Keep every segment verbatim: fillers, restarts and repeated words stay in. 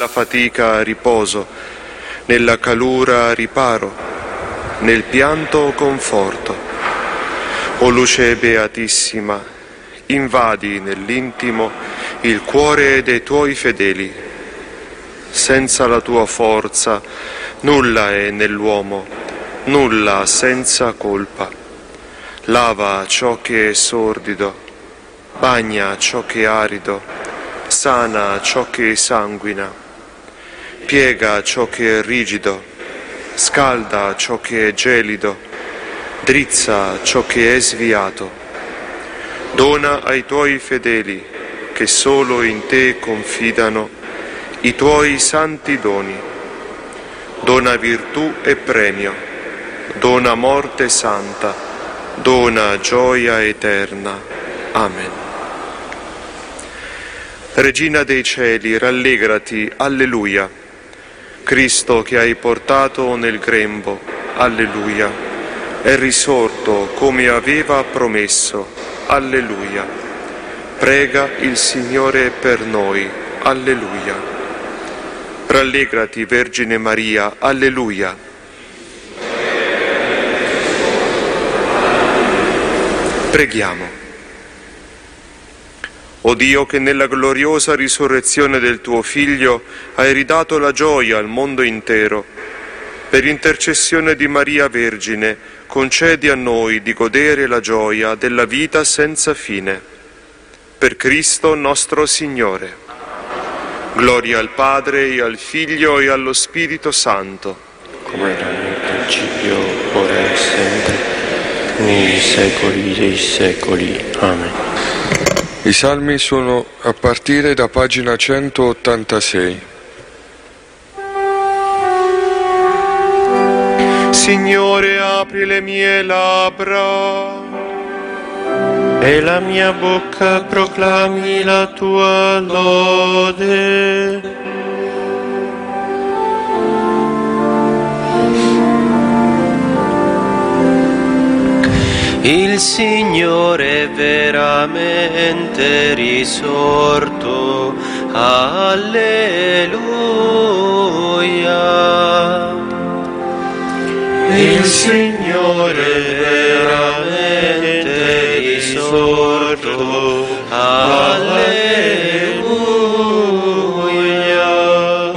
La fatica riposo, nella calura riparo, nel pianto conforto. O luce beatissima, invadi nell'intimo il cuore dei tuoi fedeli. Senza la tua forza nulla è nell'uomo, nulla senza colpa. Lava ciò che è sordido, bagna ciò che è arido, sana ciò che sanguina. Piega ciò che è rigido, scalda ciò che è gelido, drizza ciò che è sviato. Dona ai tuoi fedeli, che solo in te confidano, i tuoi santi doni. Dona virtù e premio, dona morte santa, dona gioia eterna. Amen. Regina dei cieli, rallegrati, alleluia. Cristo che hai portato nel grembo, alleluia, è risorto come aveva promesso, alleluia. Prega il Signore per noi, alleluia. Rallegrati, Vergine Maria, alleluia. Preghiamo. O Dio, che nella gloriosa risurrezione del tuo Figlio hai ridato la gioia al mondo intero, per intercessione di Maria Vergine, concedi a noi di godere la gioia della vita senza fine. Per Cristo nostro Signore. Gloria al Padre, e al Figlio, e allo Spirito Santo. Come era nel principio, ora e sempre, nei secoli dei secoli. Amen. I salmi sono a partire da pagina centottantasei. Signore, apri le mie labbra e la mia bocca proclami la tua lode. Il Signore è veramente risorto, alleluia. Il Signore è veramente risorto, alleluia.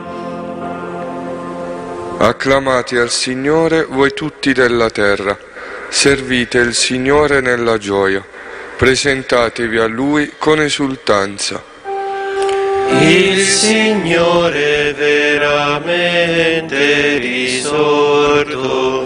Acclamate al Signore voi tutti della terra. Servite il Signore nella gioia, presentatevi a Lui con esultanza. Il Signore è veramente risorto,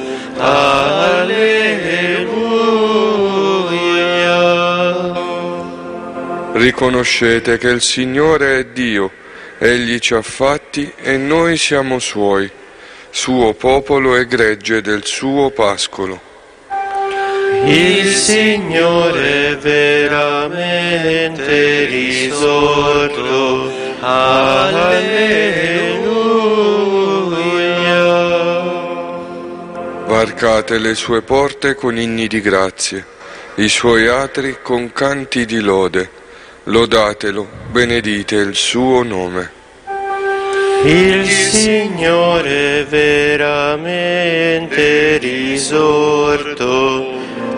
alleluia. Riconoscete che il Signore è Dio, Egli ci ha fatti e noi siamo Suoi, suo popolo e gregge del suo pascolo. Il Signore è veramente risorto, alleluia. Varcate le sue porte con inni di grazie, i suoi atri con canti di lode. Lodatelo, benedite il suo nome. Il Signore è veramente risorto,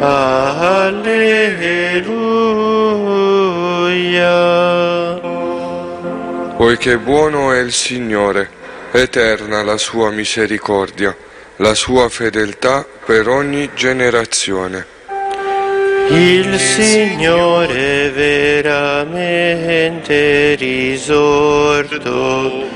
alleluia. Poiché buono è il Signore, eterna la sua misericordia, la sua fedeltà per ogni generazione. Il Signore è veramente risorto,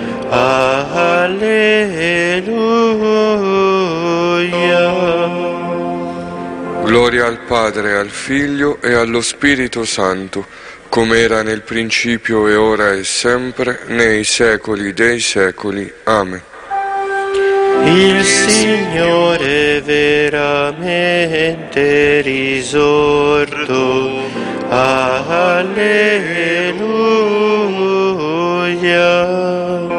alleluia. Gloria al Padre, al Figlio e allo Spirito Santo, come era nel principio e ora e sempre, nei secoli dei secoli. Amen. Il Signore è veramente risorto, alleluia.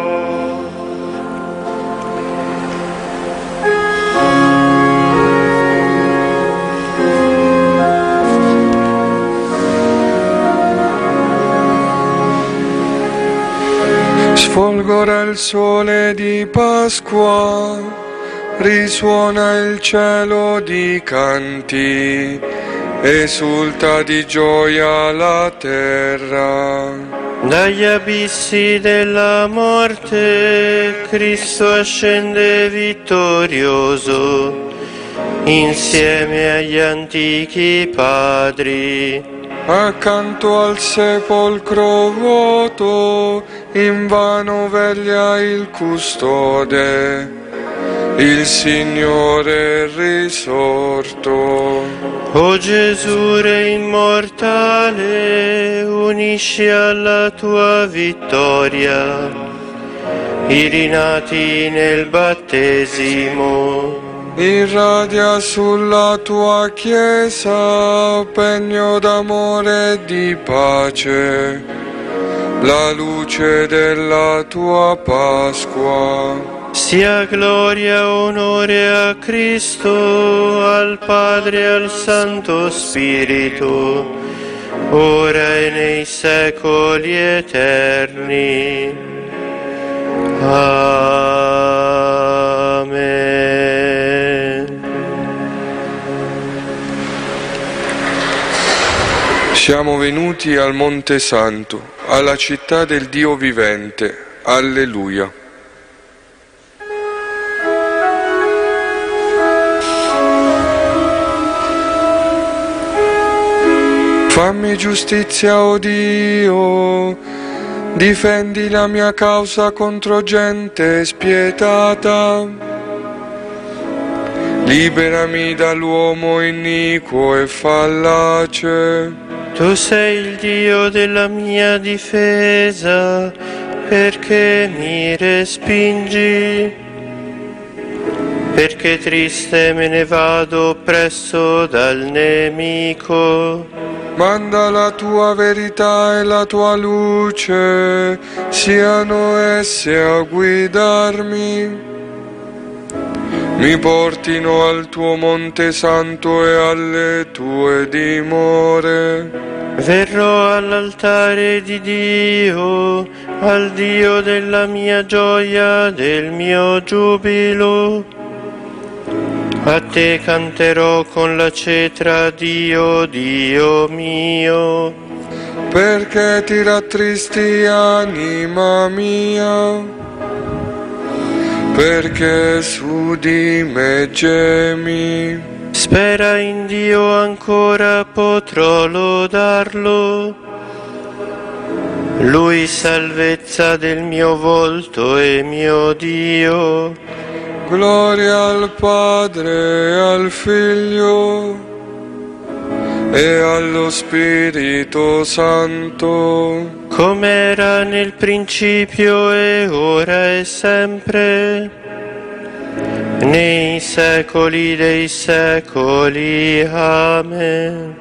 Sfolgora il sole di Pasqua, risuona il cielo di canti, esulta di gioia la terra. Dagli abissi della morte Cristo ascende vittorioso, insieme agli antichi padri. Accanto al sepolcro vuoto, invano veglia il custode, il Signore è risorto. O Gesù Re immortale, unisci alla tua vittoria i rinati nel battesimo. Irradia sulla tua Chiesa, pegno d'amore e di pace, la luce della tua Pasqua. Sia gloria e onore a Cristo, al Padre e al Santo Spirito, ora e nei secoli eterni. Amen. Siamo venuti al Monte Santo, alla città del Dio vivente. Alleluia. Fammi giustizia, o Dio, difendi la mia causa contro gente spietata. Liberami dall'uomo iniquo e fallace. Tu sei il Dio della mia difesa, perché mi respingi? Perché triste me ne vado oppresso dal nemico. Manda la tua verità e la tua luce, siano esse a guidarmi. Mi portino al tuo Monte Santo e alle tue dimore. Verrò all'altare di Dio, al Dio della mia gioia, del mio giubilo. A te canterò con la cetra, Dio, Dio mio. Perché ti rattristi, anima mia? Perché su di me gemi? Spera in Dio, ancora potrò lodarlo. Lui salvezza del mio volto e mio Dio. Gloria al Padre, al Figlio e allo Spirito Santo, come era nel principio e ora e sempre, nei secoli dei secoli. Amen.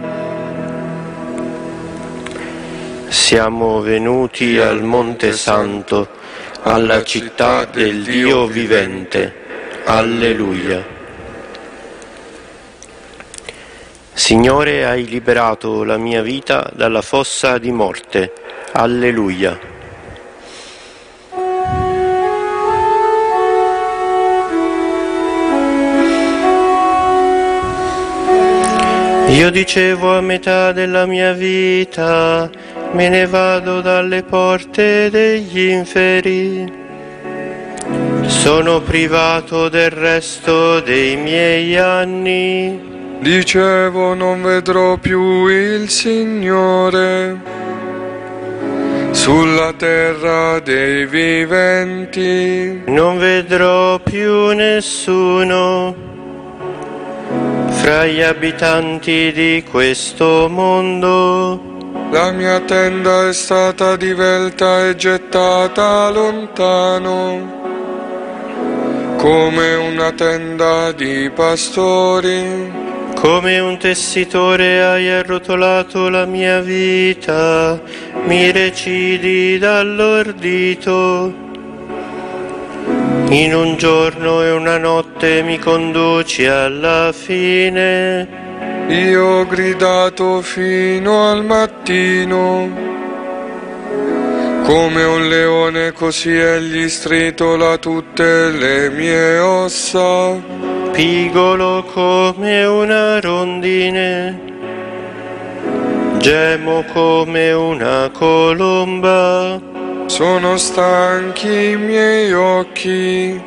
Siamo venuti al Monte Santo, alla città del Dio vivente. Alleluia. Signore, hai liberato la mia vita dalla fossa di morte. Alleluia. Io dicevo a metà della mia vita, me ne vado dalle porte degli inferi. Sono privato del resto dei miei anni. Dicevo, non vedrò più il Signore sulla terra dei viventi. Non vedrò più nessuno fra gli abitanti di questo mondo. La mia tenda è stata divelta e gettata lontano, come una tenda di pastori. Come un tessitore hai arrotolato la mia vita, mi recidi dall'ordito. In un giorno e una notte mi conduci alla fine. Io ho gridato fino al mattino, Come un leone così egli stritola tutte le mie ossa. Pigolo come una rondine, gemo come una colomba. Sono stanchi i miei occhi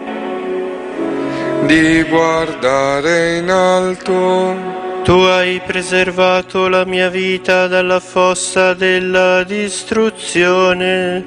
di guardare in alto. Tu hai preservato la mia vita dalla fossa della distruzione,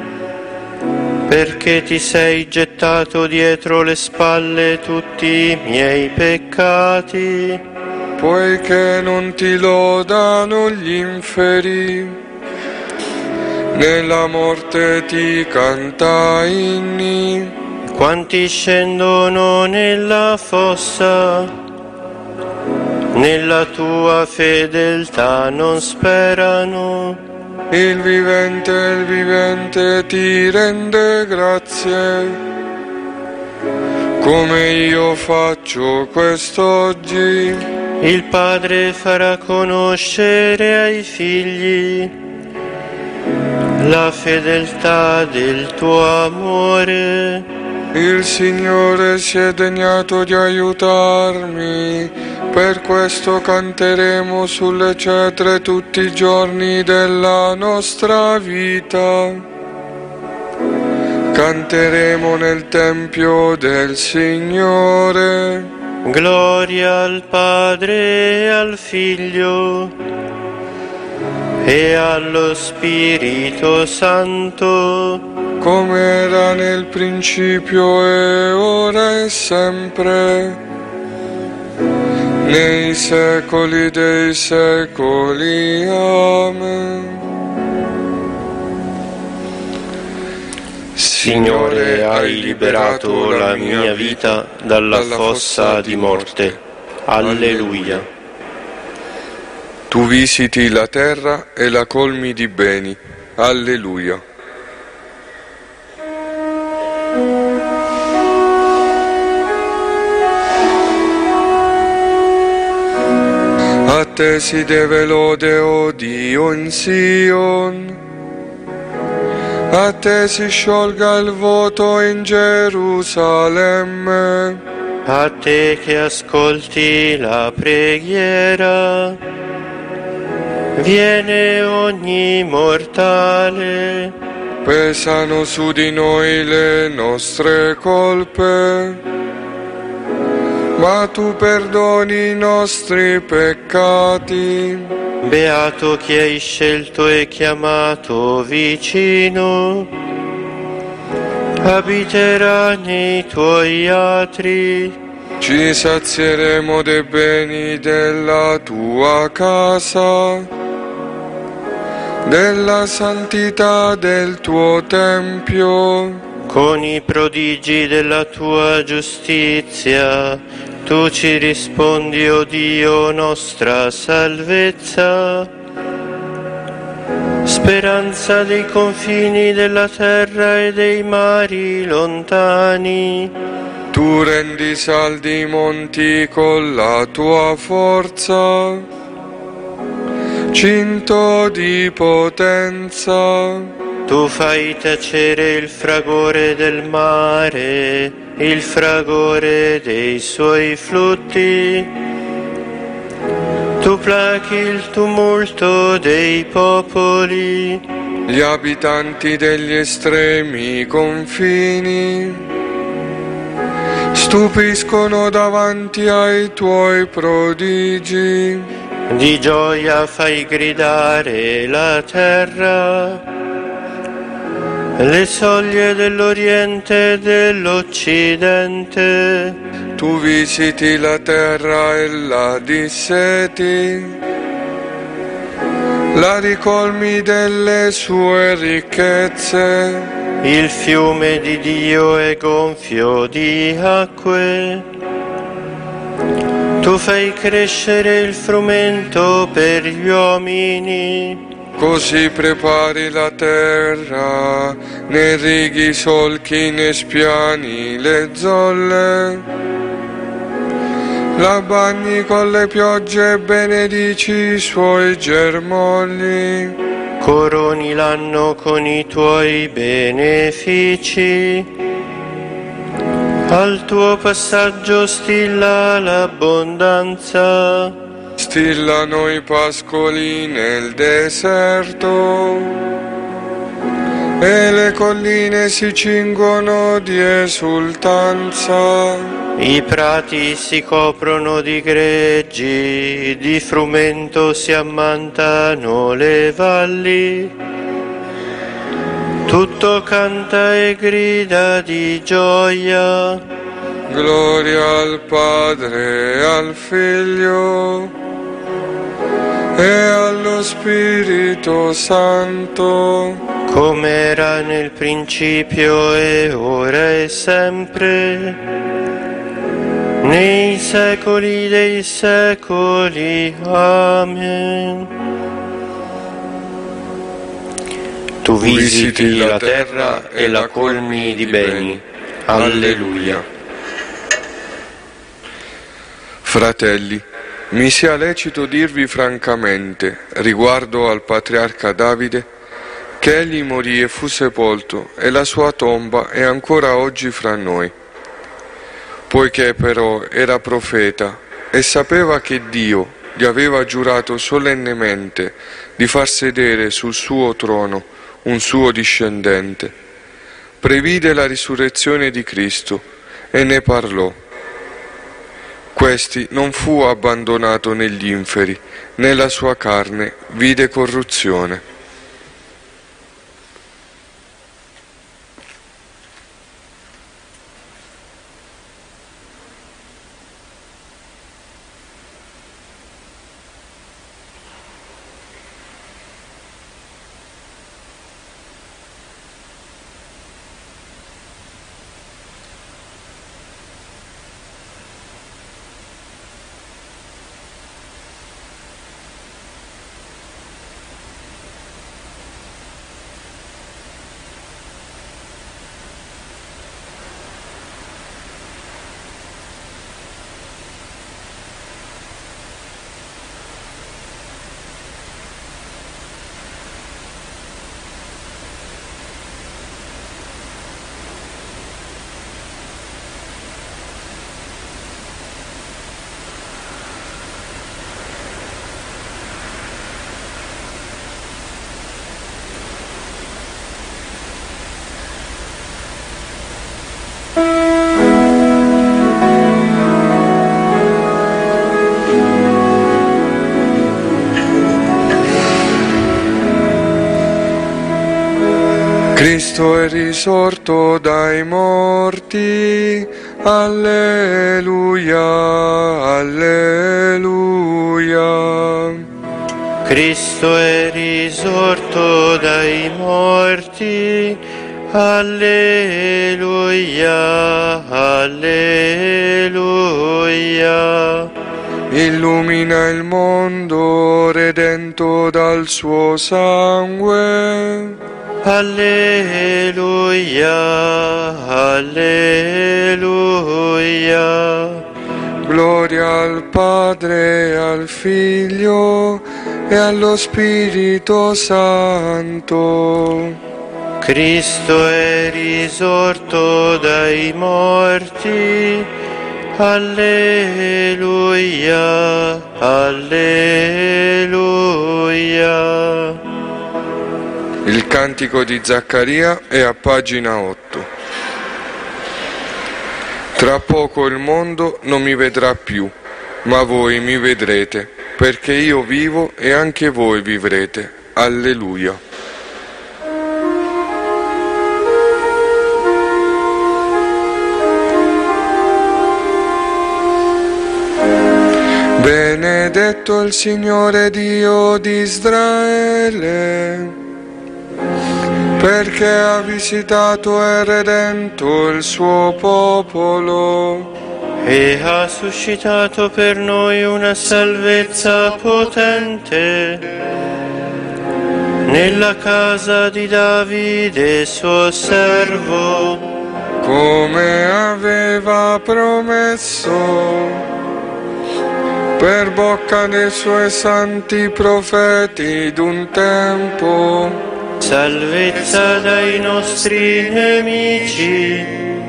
perché ti sei gettato dietro le spalle tutti i miei peccati. Poiché non ti lodano gli inferi, nella morte ti canta inni. Quanti scendono nella fossa, nella tua fedeltà non sperano. Il vivente, il vivente ti rende grazie, come io faccio quest'oggi. Il Padre farà conoscere ai figli la fedeltà del tuo amore. Il Signore si è degnato di aiutarmi, per questo canteremo sulle cetre tutti i giorni della nostra vita. Canteremo nel Tempio del Signore. Gloria al Padre e al Figlio e allo Spirito Santo, come era nel principio e ora e sempre, nei secoli dei secoli. Amen. Signore, hai liberato la mia vita dalla fossa di morte. Alleluia. Tu visiti la terra e la colmi di beni. Alleluia. A te si deve lode, o Dio, in Sion. A te si sciolga il voto in Gerusalemme. A te che ascolti la preghiera, viene ogni mortale. Pesano su di noi le nostre colpe, ma tu perdoni i nostri peccati. Beato chi hai scelto e chiamato vicino, abiterà nei tuoi atri. Ci sazieremo dei beni della tua casa, della santità del tuo tempio. Con i prodigi della tua giustizia, tu ci rispondi, o Dio, nostra salvezza. Speranza dei confini della terra e dei mari lontani. Tu rendi saldi i monti con la tua forza, cinto di potenza. Tu fai tacere il fragore del mare, il fragore dei suoi flutti. Tu plachi il tumulto dei popoli. Gli abitanti degli estremi confini stupiscono davanti ai tuoi prodigi. Di gioia fai gridare la terra, le soglie dell'Oriente e dell'Occidente. Tu visiti la terra e la disseti, la ricolmi delle sue ricchezze. Il fiume di Dio è gonfio di acque. Tu fai crescere il frumento per gli uomini. Così prepari la terra, ne righi i solchi, ne spiani le zolle. La bagni con le piogge e benedici i suoi germogli. coroni l'anno con i tuoi benefici, al tuo passaggio stilla l'abbondanza. Stillano i pascoli nel deserto e le colline si cingono di esultanza. I prati si coprono di greggi, di frumento si ammantano le valli. Tutto canta e grida di gioia. Gloria al Padre e al Figlio e allo Spirito Santo, come era nel principio e ora e sempre, nei secoli dei secoli. Amen. Tu visiti la terra e la colmi di beni. Alleluia. Fratelli, mi sia lecito dirvi francamente, riguardo al patriarca Davide, che egli morì e fu sepolto, e la sua tomba è ancora oggi fra noi. Poiché però era profeta e sapeva che Dio gli aveva giurato solennemente di far sedere sul suo trono un suo discendente, previde la risurrezione di Cristo e ne parlò. Questi non fu abbandonato negli inferi, né la sua carne vide corruzione. Cristo è risorto dai morti, alleluia, alleluia. Cristo è risorto dai morti, alleluia, alleluia. Illumina il mondo redento dal suo sangue. Alleluia, alleluia. Gloria al Padre e al Figlio e allo Spirito Santo. Cristo è risorto dai morti, alleluia, alleluia. Il cantico di Zaccaria è a pagina otto. Tra poco il mondo non mi vedrà più, ma voi mi vedrete, perché io vivo e anche voi vivrete. Alleluia. Benedetto il Signore Dio di Israele, perché ha visitato e redento il suo popolo e ha suscitato per noi una salvezza potente nella casa di Davide suo servo, come aveva promesso, per bocca dei suoi santi profeti d'un tempo, salvezza dai nostri nemici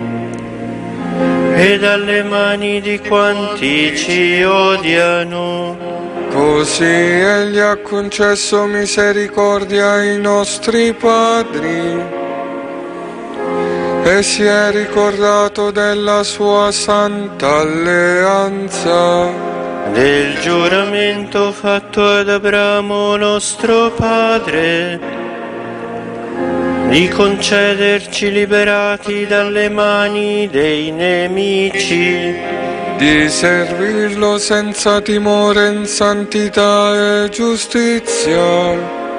e dalle mani di quanti ci odiano. Così egli ha concesso misericordia ai nostri padri e si è ricordato della sua santa alleanza, del giuramento fatto ad Abramo nostro padre, di concederci liberati dalle mani dei nemici, di servirlo senza timore in santità e giustizia,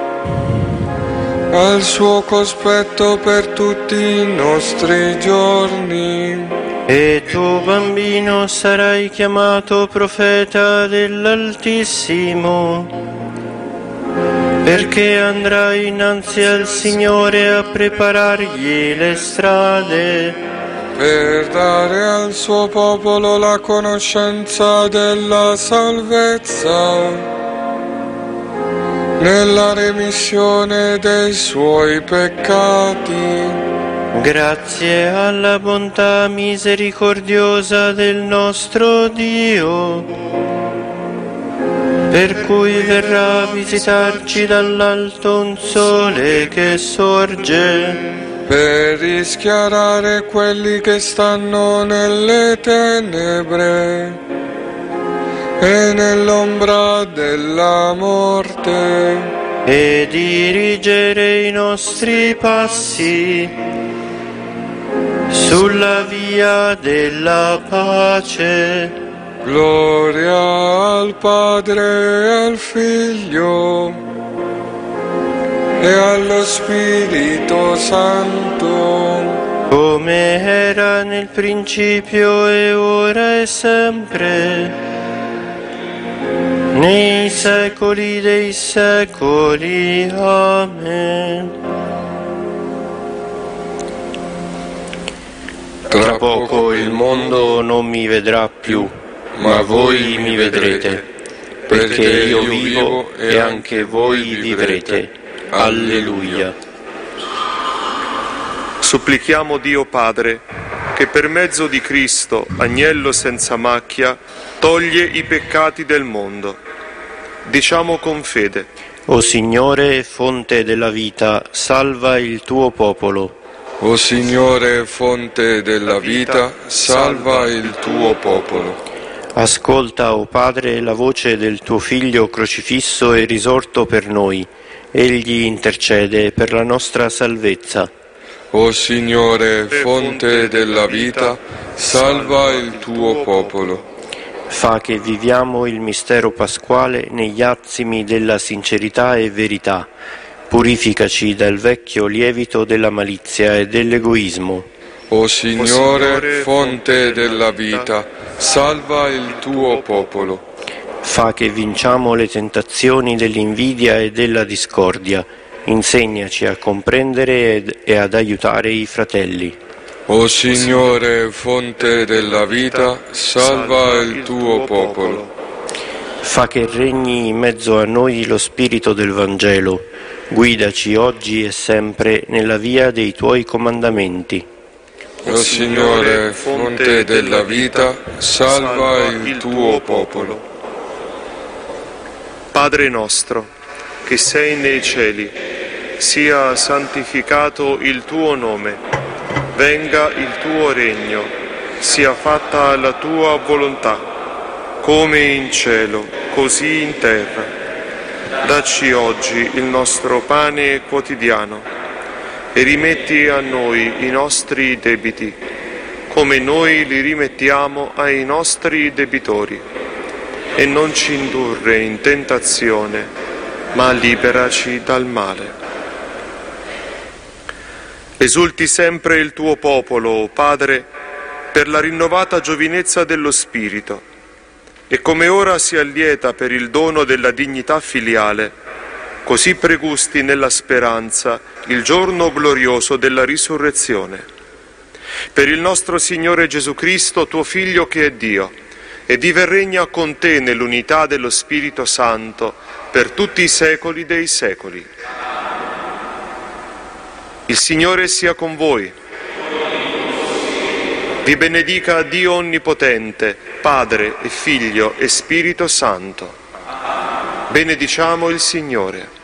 al suo cospetto per tutti i nostri giorni. E tu, bambino, sarai chiamato profeta dell'Altissimo, perché andrai innanzi al Signore a preparargli le strade, per dare al suo popolo la conoscenza della salvezza, nella remissione dei suoi peccati, grazie alla bontà misericordiosa del nostro Dio, per cui verrà a visitarci dall'alto un sole che sorge, per rischiarare quelli che stanno nelle tenebre e nell'ombra della morte, e dirigere i nostri passi sulla via della pace. Gloria al Padre e al Figlio e allo Spirito Santo, come era nel principio e ora e sempre, nei secoli dei secoli. Amen. Tra poco il mondo non mi vedrà più, ma voi mi vedrete, perché io vivo e anche voi vivrete. Alleluia. Supplichiamo Dio Padre che per mezzo di Cristo, agnello senza macchia, toglie i peccati del mondo. Diciamo con fede: O Signore, fonte della vita, salva il tuo popolo. O Signore, fonte della vita, salva il tuo popolo. Ascolta, o Padre, la voce del tuo Figlio crocifisso e risorto per noi. Egli intercede per la nostra salvezza. O Signore, fonte della vita, salva il tuo popolo. Fa che viviamo il mistero pasquale negli attimi della sincerità e verità. Purificaci dal vecchio lievito della malizia e dell'egoismo. O Signore, fonte della vita, salva il tuo popolo. Fa che vinciamo le tentazioni dell'invidia e della discordia. Insegnaci a comprendere ed, e ad aiutare i fratelli. O Signore, fonte della vita, salva il tuo popolo. Fa che regni in mezzo a noi lo spirito del Vangelo. Guidaci oggi e sempre nella via dei tuoi comandamenti. O Signore, fonte della vita, salva il tuo popolo. Padre nostro, che sei nei cieli, sia santificato il tuo nome, venga il tuo regno, sia fatta la tua volontà, come in cielo, così in terra. Dacci oggi il nostro pane quotidiano e rimetti a noi i nostri debiti, come noi li rimettiamo ai nostri debitori. E non ci indurre in tentazione, ma liberaci dal male. Esulti sempre il tuo popolo, o Padre, per la rinnovata giovinezza dello Spirito, e come ora si allieta per il dono della dignità filiale, così pregusti nella speranza il giorno glorioso della risurrezione. Per il nostro Signore Gesù Cristo, tuo Figlio che è Dio, e vive e regna con te nell'unità dello Spirito Santo per tutti i secoli dei secoli. Il Signore sia con voi. Vi benedica Dio Onnipotente, Padre e Figlio e Spirito Santo. Benediciamo il Signore.